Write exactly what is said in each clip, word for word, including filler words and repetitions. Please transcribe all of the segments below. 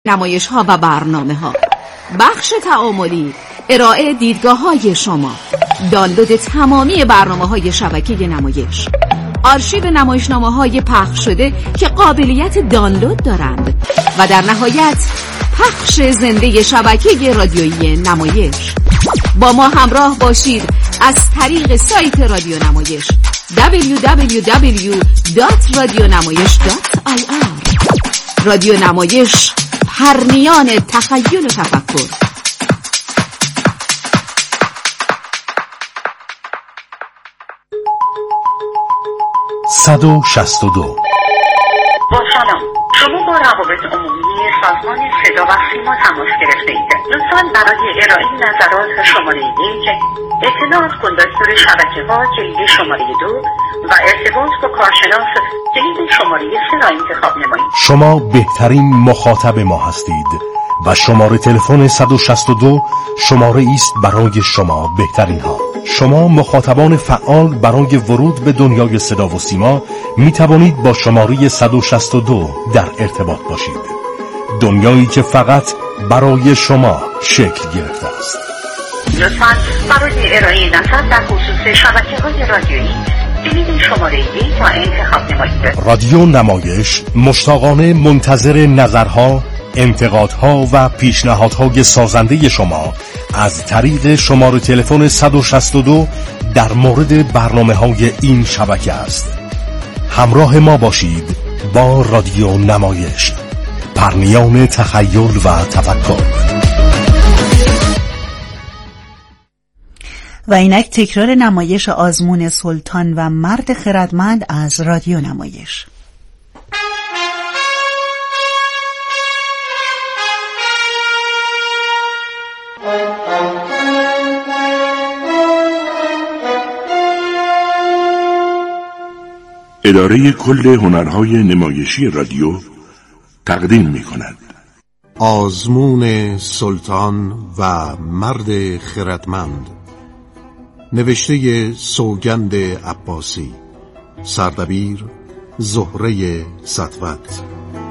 نمایش ها و برنامه ها. بخش تعاملی ارائه دیدگاه های شما، دانلود تمامی برنامه های شبکه نمایش، آرشیو نمایشنامه های پخش شده که قابلیت دانلود دارند و در نهایت پخش زنده شبکه رادیویی نمایش. با ما همراه باشید از طریق سایت رادیو نمایش دبلیو دبلیو دبلیو دات رادیونمایش دات آی آر. رادیو نمایش، پرنیان تخیل و تفکر. صد و شصت و دو. با سلام، شما با روابط عمومی سازمان صدا و سیما تماس گرفته اید. لطفاً برای ارائه نظرات شماره یک، اطلاعات کن دستور شبکه ها کلید شماره دو و ارتباط با کارشناس کلید شماره سه را انتخاب نمایید. شما بهترین مخاطب ما هستید و شماره تلفن صد و شصت و دو شماره است برای شما بهترین ها. شما مخاطبان فعال برای ورود به دنیای صدا و سیما می توانید با شماره صد و شصت و دو در ارتباط باشید. دنیایی که فقط برای شما شکل گرفته است. لطفاً برای ارائه نظر در خصوص شبکه‌های رادیویی کلید شماره یک را انتخاب نمایید. رادیو نمایش مشتاقانه منتظر نظرها، انتقادها و پیشنهادهای سازنده شما از طریق شماره تلفن صد و شصت و دو در مورد برنامه‌های این شبکه است. همراه ما باشید با رادیو نمایش، پرنیان تخیل و تفکر. و اینک تکرار نمایش آزمون سلطان و مرد خردمند از رادیو نمایش. اداره کل هنرهای نمایشی رادیو تقدیم می کند آزمون سلطان و مرد خردمند، نوشته سوگند عباسی، سردبیر زهره سطوت.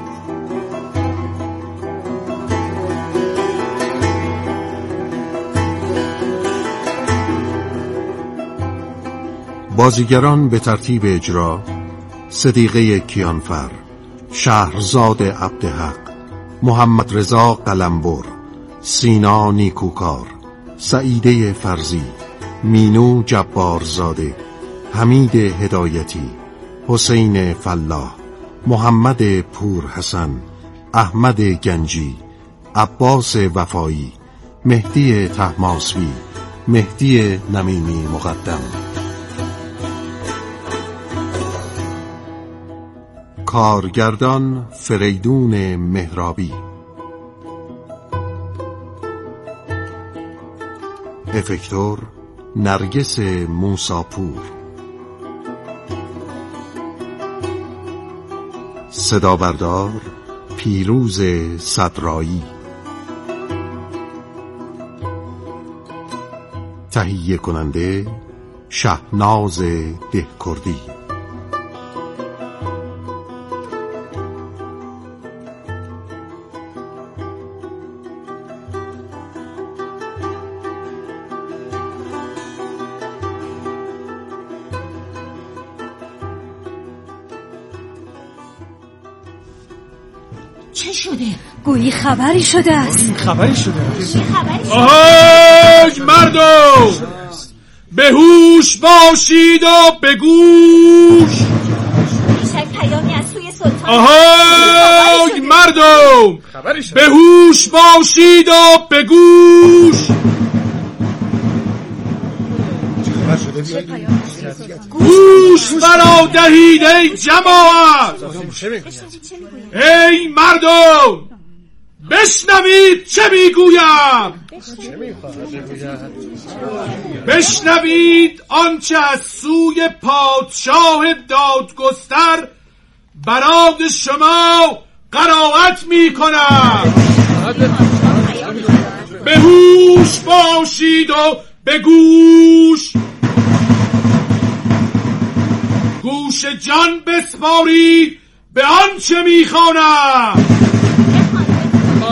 بازیگران به ترتیب اجرا: صدیقه کیانفر، شهرزاد عبدحق، محمد رضا قلمبر، سینا نیکوکار، سعیده فرزی، مینو جبارزاده، حمید هدایتی، حسین فلاح، محمد پورحسن، احمد گنجی، عباس وفایی، مهدی طهماسبی، مهدی نمیمی مقدم. کارگردان فریدون مهرابی، افکتور نرگس موساپور، صدابردار پیروز صدرایی، تهیه کننده شهناز دهکردی. چه شده؟ گویی خبری شده است. خبری شده است. چه خبری شده؟ آهای مردم، به هوش باشید و به گوش. بیشک پیامی از سوی سلطان. آهای مردم، به هوش باشید و به گوش. چه پیامی؟ گوش برا دهید ای جماعت، ای مردم، بشنوید چه میگویم. بشنوید آنچه از سوی پادشاه دادگستر برای شما قرائت میکنم. به هوش باشید و به گوش. گوش جان بسپارید به آنچه میخوانم.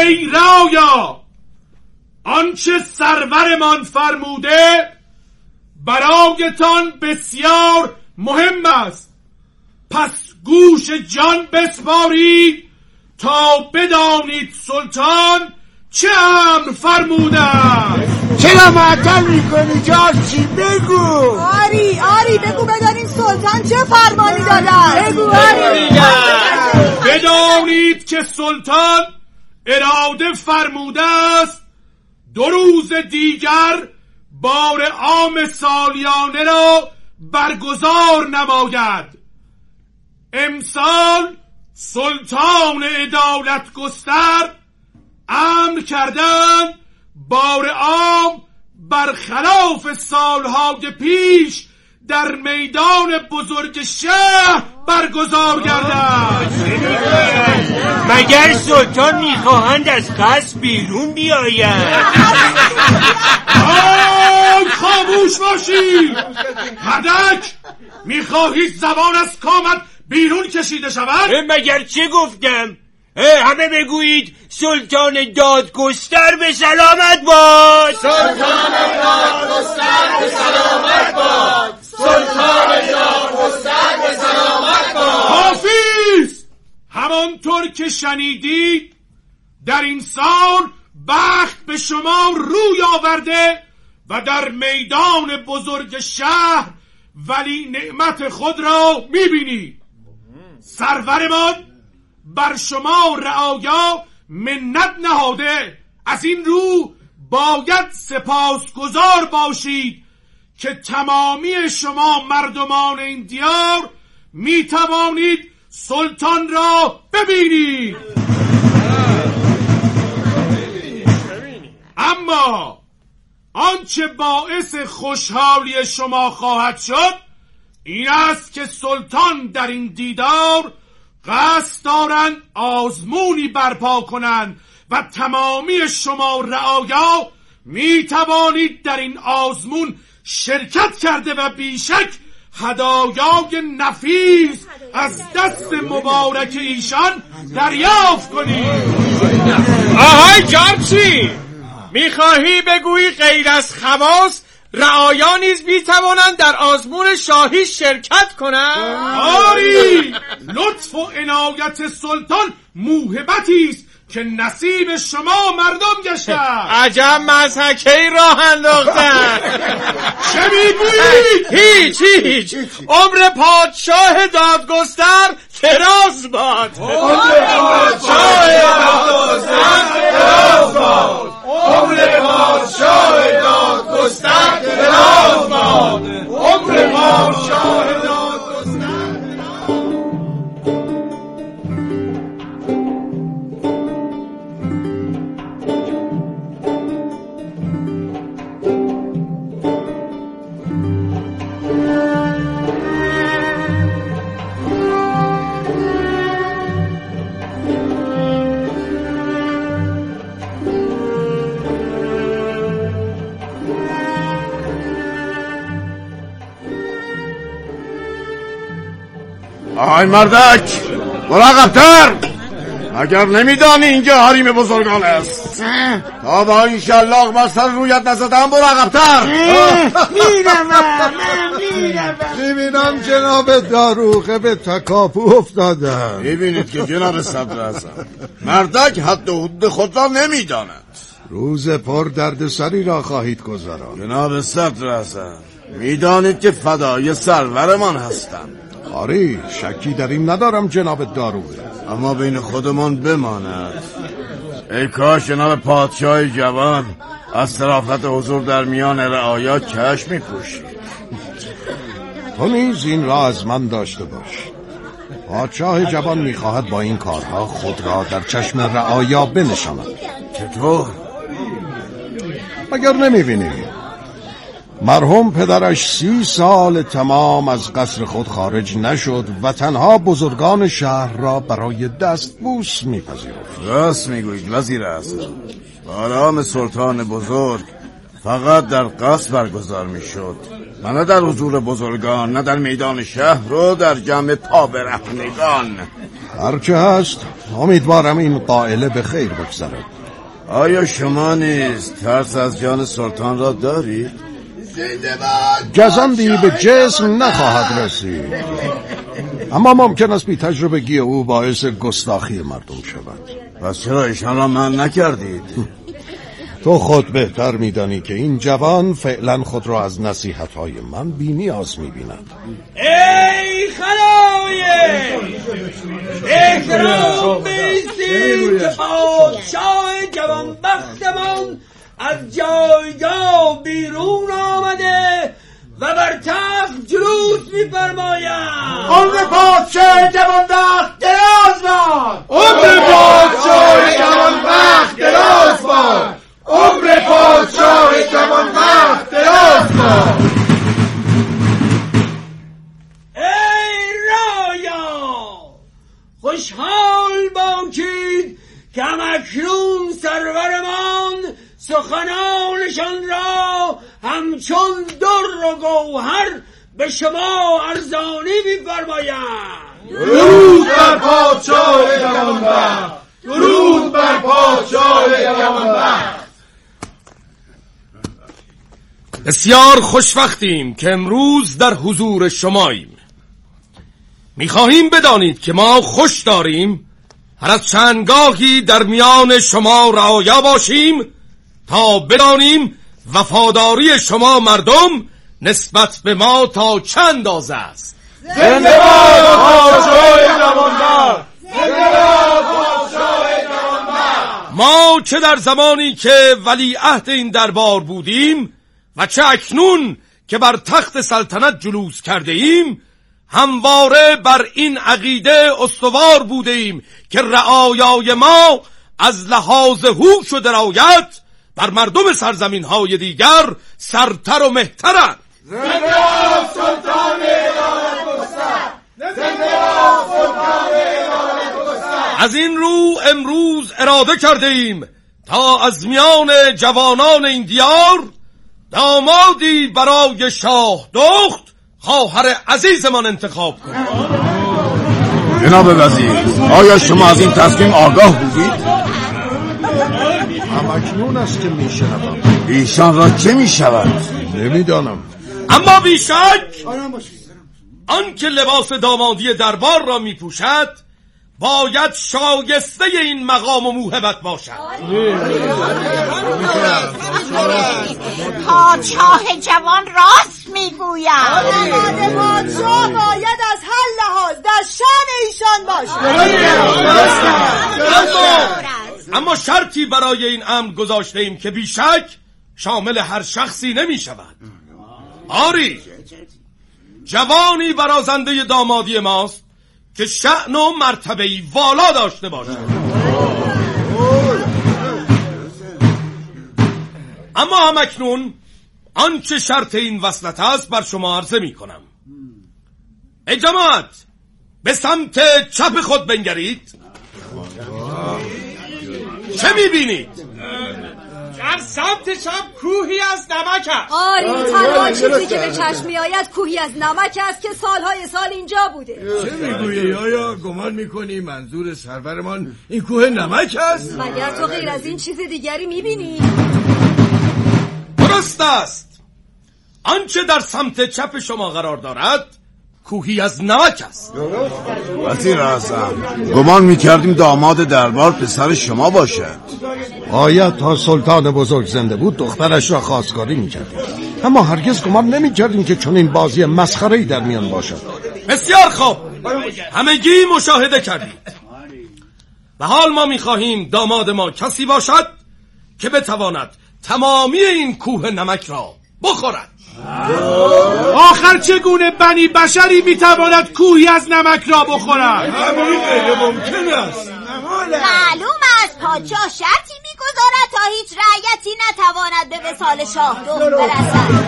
ای رعایا، آنچه سرورمان فرموده برایتان بسیار مهم است، پس گوش جان بسپارید تا بدانید سلطان چه امر فرموده است. چرا معطل میکنی جارچی؟ بگو. آری آری بگو بدانید سلطان چه فرمانی دادن. بگو آری. بدانید که سلطان اراده فرموده است دو روز دیگر بار عام سالیانه را برگزار نماید. امسال سلطان عدالت گستر امر کردند بار عام برخلاف سالهای پیش در میدان بزرگ شهر برگزار گردد. مگر سلطان میخواهند از قصر بیرون بیاید؟ آی خاموش باشید مردک، میخواهید زبان از کامت بیرون کشیده شود؟ مگر چه گفتم؟ همه بگویید سلطان دادگستر به سلامت باد. سلطان دادگستر به سلامت باد. سلطان دادگستر به سلامت باد. حافظ، همانطور که شنیدید در این سال بخت به شما روی آورده و در میدان بزرگ شهر ولی نعمت خود را میبینید. سرورمان بر شما رعایا منت نهاده، از این رو باید سپاسگزار باشید که تمامی شما مردمان این دیار می توانید سلطان را ببینید. اما آنچه باعث خوشحالی شما خواهد شد این است که سلطان در این دیدار قصد دارند آزمونی برپا کنند و تمامی شما رعایا می توانید در این آزمون شرکت کرده و بیشک هدایای نفیس از دست مبارک ایشان دریافت کنید. آهای جارچی، میخواهی بگویی غیر از خواص رعایا نیز میتوانند در آزمون شاهی شرکت کنند؟ آری، لطف و عنایت سلطان موهبتی است که نصیب شما مردم گشته. عجب مضحکه‌ای راه انداختند. چه میگویید؟ هیچ هیچ. عمر پادشاه دادگستر دراز باد. عمر پادشاه دادگستر دراز باد. عمر پادشاه دادگستر دراز باد. عمر پادشاه دادگستر. آهای مردک، مراقبتر. اگر نمیدانی اینجا حریم بزرگان است تا با این شلاق بر سر رویت نزدم مراقبتر. میرم میرم میبینم جناب داروغه به تکاپو افتادم. میبینید که جناب صدر هستم مردک حد و حدود خود را نمیداند. روز پر درد سری را خواهید گذاران. جناب صدر هستم میدانید که فدای سرورمان هستم. آری، شکی در این ندارم جناب داروغه، اما بین خودمان بماند. ای کاش جناب پادشاه جوان از صرافت حضور در میان رعایا چشم می‌پوشید. تو نیز این را از من داشته باش. پادشاه جوان می‌خواهد با این کارها خود را در چشم رعایا بنشاند. چطور؟ مگر نمی‌بینی مرحوم پدرش سی سال تمام از قصر خود خارج نشد و تنها بزرگان شهر را برای دستبوس میپذیرفت. راست میگویید وزیر اعظم. آرام سلطان بزرگ فقط در قصر برگزار میشد و نه در حضور بزرگان، نه در میدان شهر و در جمع پابرهنگان. هرچه هست امیدوارم این قائله به خیر بگذرد. آیا شما نیز ترس از جان سلطان را دارید؟ گزندی به جسم نخواهد رسید، اما ممکن است بی تجربگی او باعث گستاخی مردم شود. پس چرا ایشان را منع نکردید؟ تو خود بهتر میدانی که این جوان فعلا خود را از نصیحت‌های من بی نیاز می‌بیند. ای خلایق، احترام بیستید که پادشاه جوانبختمان از جایگاه بیرون آمده و بر تخت جلوس می‌فرماید. عمر پادشاه جوانبخت دراز باد! عمر پادشاه جوانبخت دراز باد! عمر پادشاه جوانبخت دراز باد! ای رعایا، خوشحال باشید که همکنون سرورمان سخنانشان را همچون در و گوهر به شما ارزانی می‌فرمایند. درود بر پادشاه جوانبخت! درود بر پادشاه جوانبخت! بسیار خوشوقتیم که امروز در حضور شماییم. می‌خواهیم بدانید که ما خوش داریم هر از چندگاهی در میان شما رعایا باشیم تا بدانیم وفاداری شما مردم نسبت به ما تا چه اندازه است. زنده باد پادشاه جوانبخت! زنده باد پادشاه جوانبخت! ما چه در زمانی که ولیعهد این دربار بودیم و چه اکنون که بر تخت سلطنت جلوس کرده ایم همواره بر این عقیده استوار بوده ایم که رعایای ما از لحاظ هوش و درایت بر مردم سرزمین های دیگر سرتر و مهترند. زنده باد سلطان ادالت گستر! زنده باد سلطان ادالت گستر! از این رو امروز اراده کرده ایم تا از میان جوانان این دیار دامادی برای شاه دخت خواهر عزیزمان انتخاب کنیم. جناب وزیر، آیا شما از این تصمیم آگاه بودید؟ همکنون است که میشنوم. ایشان را چه میشود؟ نمیدانم. اما بیشک آن که لباس دامادی دربار را میپوشد باید شایسته این مقام و موهبت باشد. پادشاه جوان راست میگوید. پادشاه باید از هر لحاظ در شان ایشان باشد. اما شرطی برای این امر گذاشته ایم که بیشک شامل هر شخصی نمی شود. آری، جوانی برازنده دامادی ماست که شأن و مرتبه‌ای والا داشته باشد. اما همکنون آنچه شرط این وصلت است بر شما عرضه می کنم. ای جماعت، به سمت چپ خود بنگرید. چه می بینید؟ در سمت چپ کوهی از نمک است. آری، تنها چیزی که به چشم می آید کوهی از نمک است که سالهای سال اینجا بوده. چه میگویی؟ آیا گمان میکنی منظور سرورمان این کوه نمک است؟ مگر تو غیر از این چیز دیگری می بینی؟ درست است. آنچه در سمت چپ شما قرار دارد کوهی از نمک است. وزیر اعظم، گمان میکردیم داماد دربار پسر شما باشد. باید تا سلطان بزرگ زنده بود دخترش را خواستگاری میکردیم، اما هرگز گمان نمیکردیم که چنین بازی مسخره‌ای در میان باشد. بسیار خوب، همگی مشاهده کردید. به حال ما میخواهیم داماد ما کسی باشد که بتواند تمامی این کوه نمک را بخورد. آخر چگونه بنی بشری میتواند کوهی از نمک را بخورد؟ همین غیر ممکن است. معلوم است پادشاه شرطی میگذارد تا هیچ رعیتی نتواند به وصال شاه دخت برسد.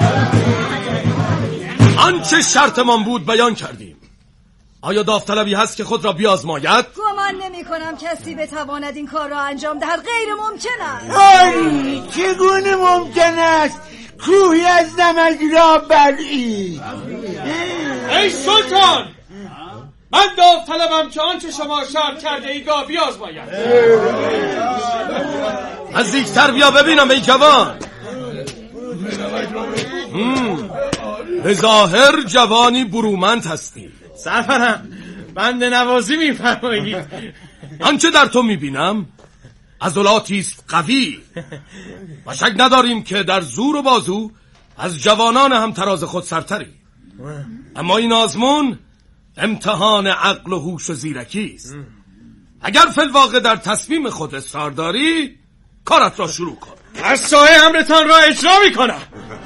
آنچه شرطمان بود بیان کردیم. آیا داوطلبی هست که خود را بیازماید؟ گمان نمی کنم کسی بتواند این کار را انجام دهد. غیر ممکن است. آری، چگونه ممکن است کوهی از نمک را بلعید؟ ای سلطان، من داوطلبم که آنچه شما شرط کرده اید را بیازماید. نزدیکتر بیا ببینم ای جوان. به ظاهر جوانی برومند هستی. سرورم بنده نوازی میفرمایید. آنچه در تو میبینم عضلاتی است قوی و شک نداریم که در زور و بازو از جوانان هم تراز خود سرتری. اما این آزمون امتحان عقل و هوش و زیرکی است. اگر فی الواقع در تصمیم خود اصرار داری کارت را شروع کن. از سایه امرتان را اجرا میکنم.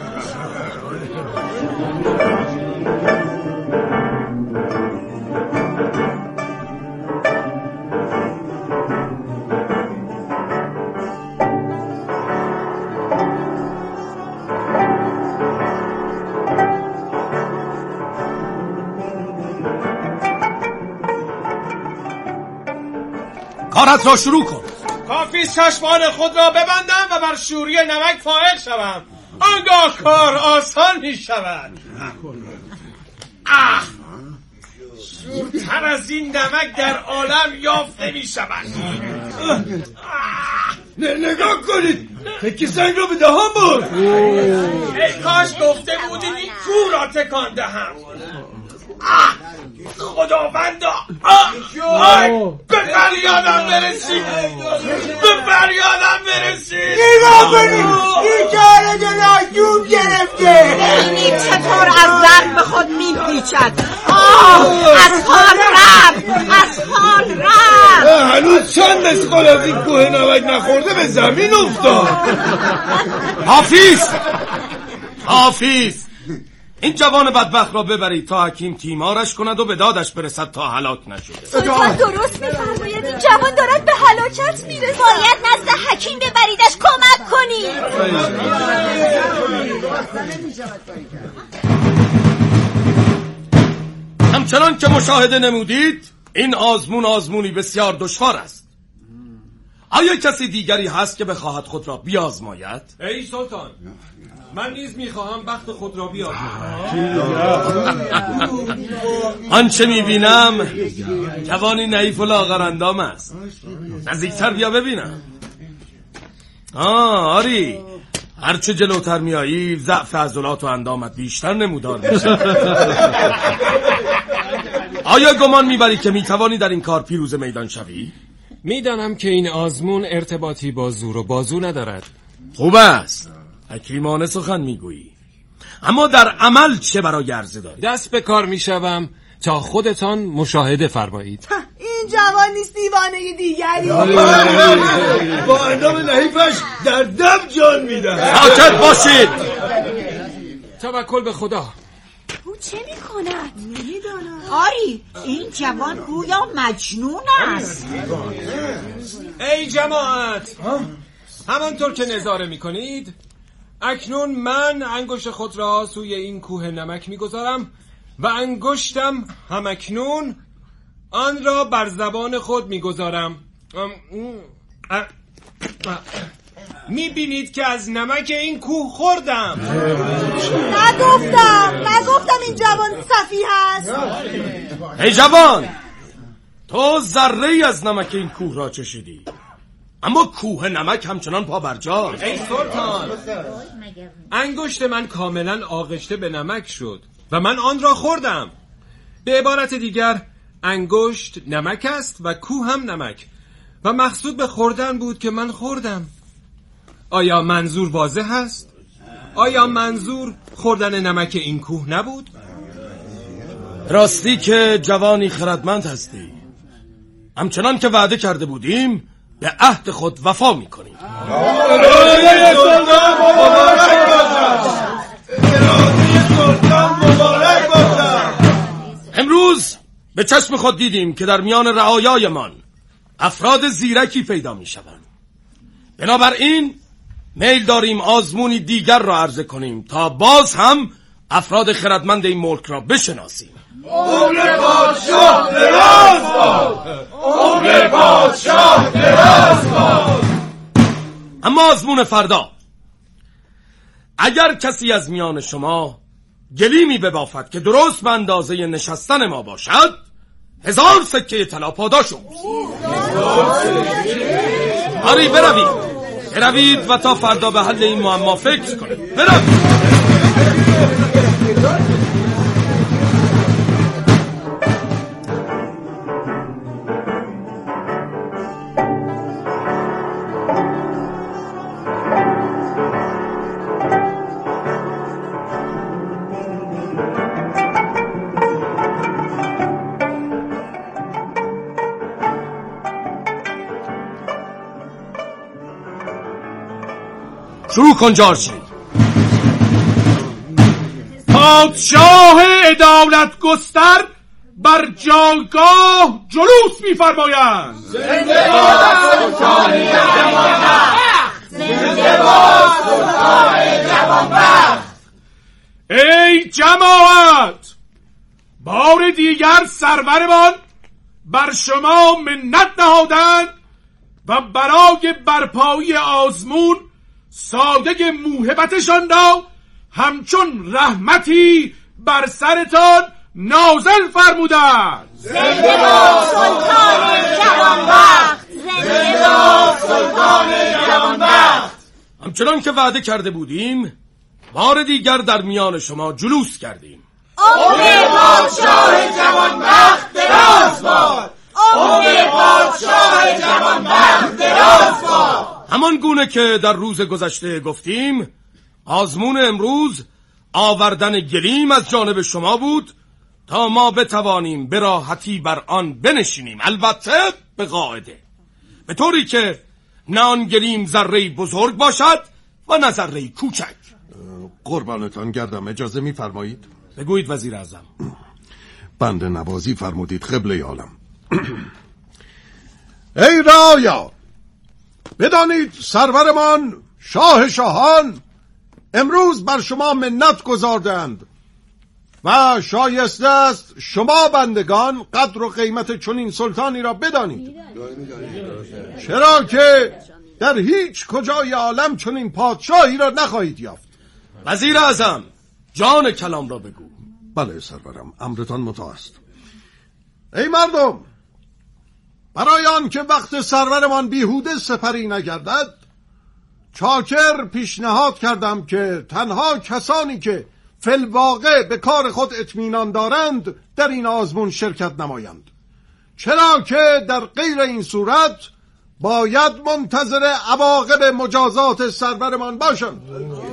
کارت را شروع کن. کافی چشمان خود را ببندم و بر شوری نمک فائل شوم. آنگاه کار آسان می شود. آه شورتر از این نمک در عالم یافته می شود. نگاه کنید، تکی سنگ را به دهان برد. ای کاش گفته بودید این کوه را تکان دهم. خداوندا به فریادم برسید، به فریادم برسید. نگاه کنید این چهره جلو جوب گرفته. ببینید چطور از زن به خود میپیچد. آه از خان رفت، از خان رفت. هنوز چند مسقال از این کوه نمک نخورده به زمین افتاد. حافظ حافظ این جوان بدبخت را ببرید تا حکیم تیمارش کند و به دادش برسد تا هلاک نشده. سلطان درست میفرماید، این جوان دارد به هلاکت میرسد. باید نزد حکیم ببریدش، کمک کنید. همچنان که مشاهده نمودید این آزمون آزمونی بسیار دشوار است. آیا کسی دیگری هست که بخواهد خود را بیازماید؟ ای سلطان، من نیز میخواهم بخت خود را بیازمایم. آنچه میبینم جوانی نحیف و لاغرندام است. نزدیکتر بیا ببینم. آه آری، هرچه جلوتر میایی ضعف عضلات و اندامت بیشتر نمودار میشه. آیا گمان میبری که میتوانی در این کار پیروز میدان شوی؟ میدانم که این آزمون ارتباطی با زور و بازو ندارد. خوب است، حکیمانه سخن میگویی. اما در عمل چه برای عرضه داری؟ دست به کار میشوم تا خودتان مشاهده فرمایید. این جوان نیست دیوانه دیگری. با اندام نحیفش در دم جان میدن. ساکت باشید. توکل به خدا. او چه میکند؟ نمیدانم. آری این جوان گویا مجنون است. ای جماعت، همانطور که نظاره میکنید اکنون من انگشت خود را سوی این کوه نمک میگذارم و انگشتم همکنون آن را بر زبان خود میگذارم. میبینید که از نمک این کوه خوردم. نگفتم نگفتم این جوان سفیه است. ای جوان، تو ذره‌ای از نمک این کوه را چشیدی، اما کوه نمک همچنان پا برجاست. ای سلطان، انگشت من کاملا آغشته به نمک شد و من آن را خوردم. به عبارت دیگر انگشت نمک است و کوه هم نمک و مقصود به خوردن بود که من خوردم. آیا منظور واضح است؟ آیا منظور خوردن نمک این کوه نبود؟ راستی که جوانی خردمند هستی. همچنان که وعده کرده بودیم به عهد خود وفا میکنیم. امروز به چشم خود دیدیم که در میان رعایایمان افراد زیرکی پیدا میشوند. بنابراین میل داریم آزمونی دیگر را عرضه کنیم تا باز هم افراد خردمند این ملک را بشناسیم. عمر پادشاه دراز باد! عمر پادشاه دراز باد! اما آزمون فردا، اگر کسی از میان شما گلیمی ببافد که درست به اندازه نشستن ما باشد هزار سکه طلا پاداش او. آری بروید بروید و تا فردا به حل این معما فکر کنید. بروید. شروع کن جارچی. پادشاه عدالت گستر بر جایگاه جلوس می‌فرمایند. زنده باد سلطان جوانبخت، زنده باد سلطان جوانبخت. ای جماعت، بار دیگر سرورمان بر شما منت نهادند و برای برپایی آزمون ساده موهبتشان را همچون رحمتی بر سرتان نازل فرمودند. زنده باد سلطان جوانبخت، زنده باد سلطان جوانبخت. همچنان که وعده کرده بودیم بار دیگر در میان شما جلوس کردیم. عمر پادشاه جوانبخت دراز باد، عمر پادشاه جوانبخت دراز باد. همان گونه که در روز گذشته گفتیم آزمون امروز آوردن گلیم از جانب شما بود تا ما بتوانیم به راحتی بر آن بنشینیم، البته به قاعده، به طوری که نه آن گلیم ذره‌ای بزرگ باشد و نه ذره‌ای کوچک. قربانتان گردم، اجازه می‌فرمایید؟ بگویید وزیر اعظم. بنده نوازی فرمودید قبله عالم. ای رعایا، بدانید سرورمان شاه شاهان امروز بر شما منت گذاردند و شایسته است شما بندگان قدر و قیمت چنین سلطانی را بدانید، چرا که در هیچ کجای عالم چنین پادشاهی را نخواهید یافت. وزیر اعظم، جان کلام را بگو. بله سرورم، امرتان مطاع است. ای مردم، برای آن که وقت سرورمان بیهوده سپری نگردد چاکر پیشنهاد کردم که تنها کسانی که فی الواقع به کار خود اطمینان دارند در این آزمون شرکت نمایند، چرا که در غیر این صورت باید منتظر عواقب مجازات سرورمان باشند.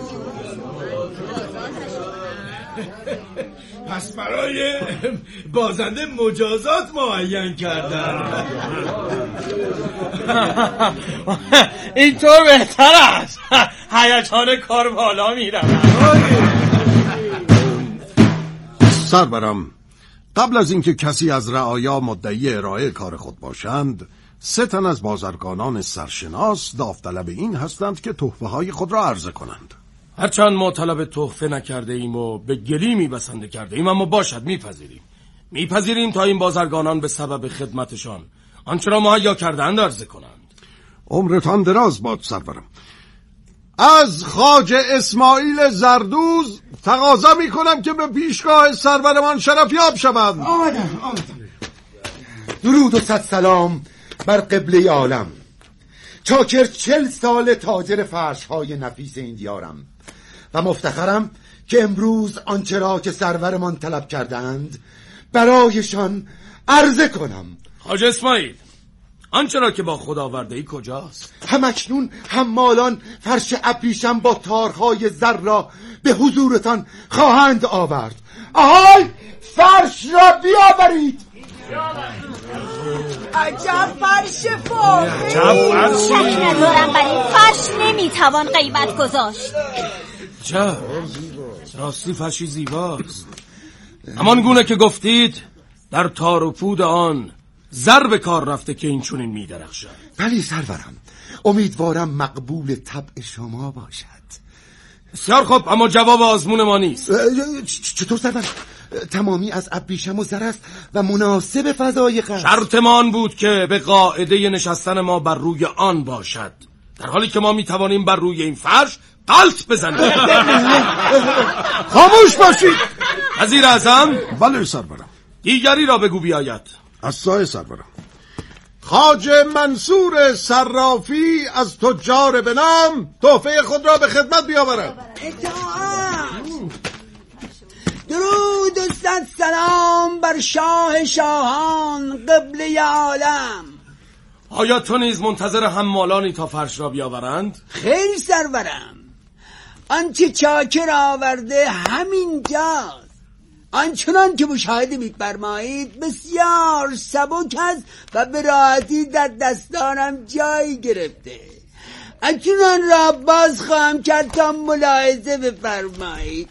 پس برای بازنده مجازات معین کردن. اینطور بهتر است. هیجان کار بالا میرم. سرورم، قبل از اینکه کسی از رعایا مدعی ارائه کار خود باشند، سه تن از بازرگانان سرشناس داوطلب این هستند که تحفه های خود را عرضه کنند. هرچند ما طلب تحفه نکرده ایم و به گلیمی بسنده کرده ایم، اما باشد میپذیریم میپذیریم تا این بازرگانان به سبب خدمتشان آنچه را مهیا کردند عرضه کنند. عمرتان دراز باد سرورم. از خواجه اسماعیل زردوز تقاضا میکنم که به پیشگاه سرورمان شرفیاب شوند. آمدم آمدم. درود و صد سلام بر قبله عالم. چاکر چل سال تاجر فرش های نفیس این دیارم و مفتخرم که امروز آنچه را که سرورمان طلب کردند برایشان عرضه کنم. خواجه اسماعیل، آنچه را که با خود آورده ای کجاست؟ همکنون حمالان فرش ابریشم با تارهای زر را به حضورتان خواهند آورد. آهای، فرش را بیاورید. عجب فرش فاخری. عجب فرشی. شک ندارم بر این فرش نمیتوان قیمت گذاشت. عجب، راستی فرشی زیباست. همان گونه که گفتید در تار و پود آن زر به کار رفته که این چونین می درخشد. بلی سرورم، امیدوارم مقبول طبع شما باشد. بسیار خوب، اما جواب آزمون ما نیست. چطور سرورم؟ تمامی از ابریشم و زر است و مناسب فضای قصر. شرطمان بود که به قاعده نشستن ما بر روی آن باشد، در حالی که ما می توانیم بر روی این فرش غلط بزنیم. خاموش باشید. وزیر اعظم. بله سرورم. دیگری را بگو بیاید. از سایه سرورم. خواجه منصور صرافی از تجار به نام تحفه خود را به خدمت بیاورد. درود و صد سلام بر شاه شاهان قبله عالم. آیا تو نیز منتظر حمالانی تا فرش را بیاورند؟ خیر سرورم، آنچه چاکر آورده همین جاست. آنچنان که مشاهده می‌فرمایید بسیار سبک است و به راحتی در دستانم جای گرفته. اکنون را باز خواهم کرد تا ملاحظه بفرمایید.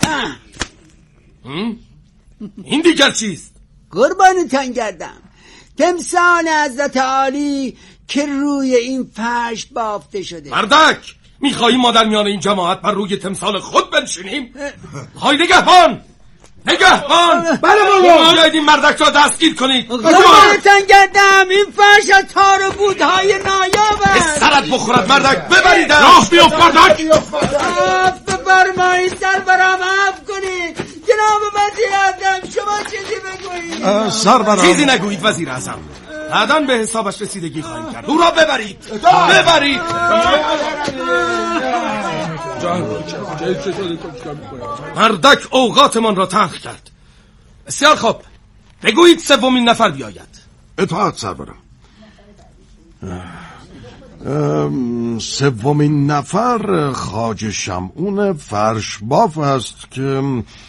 این دیگر چیست؟ قربانتان گردم، تمثال حضرت عالی که روی این فرش بافته شده. مردک، میخواهی ما در میان این جماعت بر روی تمثال خود بنشینیم؟ های نگهبان، نگهبان، بله مولا، بیایید این مردک را دستگیر کنید. قربانتان گردم، این فرش از تار و بودهای نایاب است. سرت بخورد مردک، ببریدش. راه بیفت مردک. آف بفرمایید سربرم، عفو کنید. جناب وزیر اعظم شما چیزی بگویید. سربرم چیزی نگویید وزیر اعظم، بعداً به حسابش رسیدگی خواهیم کرد. او را ببرید، ببرید. مردک اوقاتمان را تلخ کرد. بسیار خوب، بگویید سومین نفر بیاید. اطاعت سربرم. سومین نفر خواجه شمعون فرش باف است که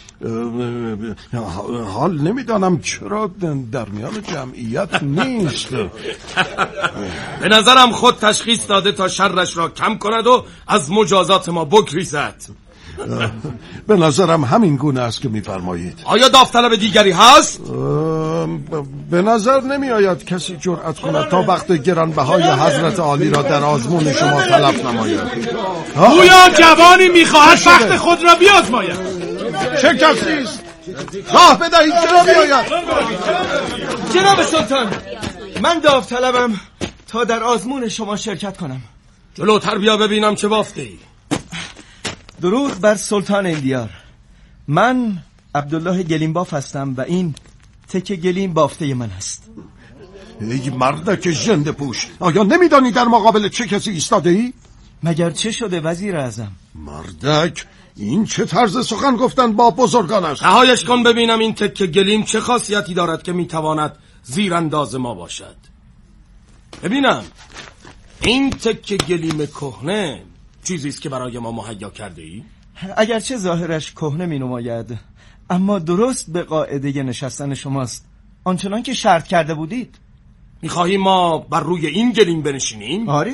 حال نمیدانم چرا در میان جمعیت نیست. به نظرم خود تشخیص داده تا شرش را کم کند و از مجازات ما بگریزد. به نظرم همین گونه است که میفرمایید. آیا داوطلب دیگری هست؟ به نظر نمی آید کسی جرأت کند تا وقت گرانبهای حضرت عالی را در آزمون شما تلف نماید. گویا جوانی میخواهد وقت خود را بیازماید. چه کسی است؟ راه بدهید چرا بیاید. جناب سلطان، من داوطلبم تا در آزمون شما شرکت کنم. جلوتر بیا ببینم چه بافته ای. درود بر سلطان این دیار. من عبدالله گلیم باف هستم و این تکه گلیم بافته من است. ای مردک ژنده پوش، آیا نمیدانی در مقابل چه کسی ایستاده ای؟ مگر چه شده وزیر اعظم؟ مردک، این چه طرز سخن گفتن با بزرگان است؟ رهایش کن ببینم این تکه گلیم چه خاصیتی دارد که میتواند زیر انداز ما باشد. ببینم این تکه گلیم کهنه چیزی است که برای ما مهیا کرده ای؟ اگرچه ظاهرش کهنه می نماید، اما درست به قاعده نشستن شماست، آنچنان که شرط کرده بودید. میخواهی ما بر روی این گلیم بنشینیم؟ آره.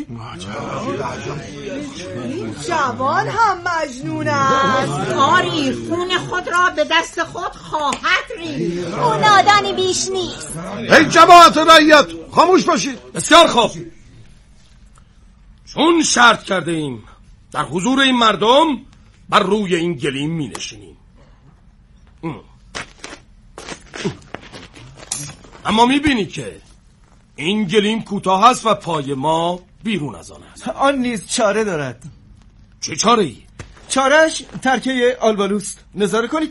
این جوان هم مجنون است. آری، خون خود را به دست خود خواهد ریخت. او نادانی بیش نیست. ای جماعت رعیت، خاموش باشید. بسیار خوب، چون شرط کرده ایم در حضور این مردم بر روی این گلیم می نشینیم. اما می بینی که این گلیم کوتاه است و پای ما بیرون از آن است. آن نیز چاره دارد. چه چاره ای؟ چارهش ترکه آلبالوست. نظاره کنید.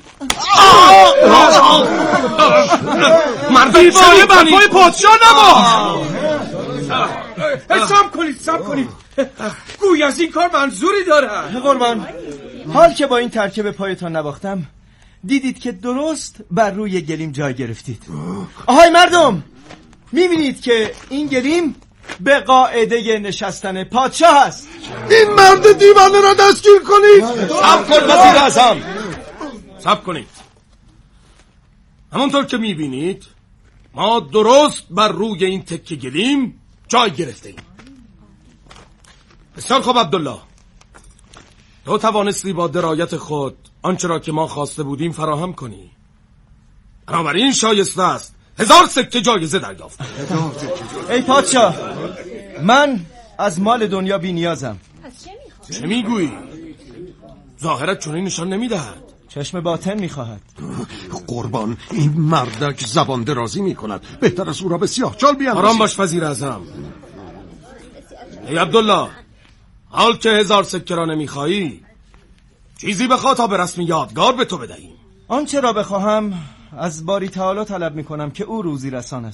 مردم چه بر پای پادشاه نباش. حساب کنید، حساب کنید. گوی از این کار منظوری داره. قربان، حال که با این ترکه پایتان نباختم دیدید که درست بر روی گلیم جای گرفتید. آهای مردم، میبینید که این گلیم به قاعده نشستن پادشاه است. این مرد دیوانه را دستگیر کنید. صبر کن وزیر اعظم، صبر کنید. همونطور که میبینید ما درست بر روی این تکه گلیم جای گرفته ایم. بسیار خوب عبدالله، تو توانستی با درایت خود آنچه را که ما خواسته بودیم فراهم کنی. بنابراین شایسته است هزار سکه جایزه دریافت. ای پادشاه، من از مال دنیا بی نیازم. چه میگویی؟ ظاهرت چنین نشان نمیدهد. چشم باطن میخواهد. قربان، این مردک زبان درازی میکند. بهتر از او را به سیاه چال بیاندازی. آرام باش وزیر اعظم. ای عبدالله، حال که هزار سکه را نمیخواهی، چیزی بخواه تا به رسم یادگار به تو بدهیم. آنچه را بخواهم از باری تعالی طلب میکنم که او روزی رسان است.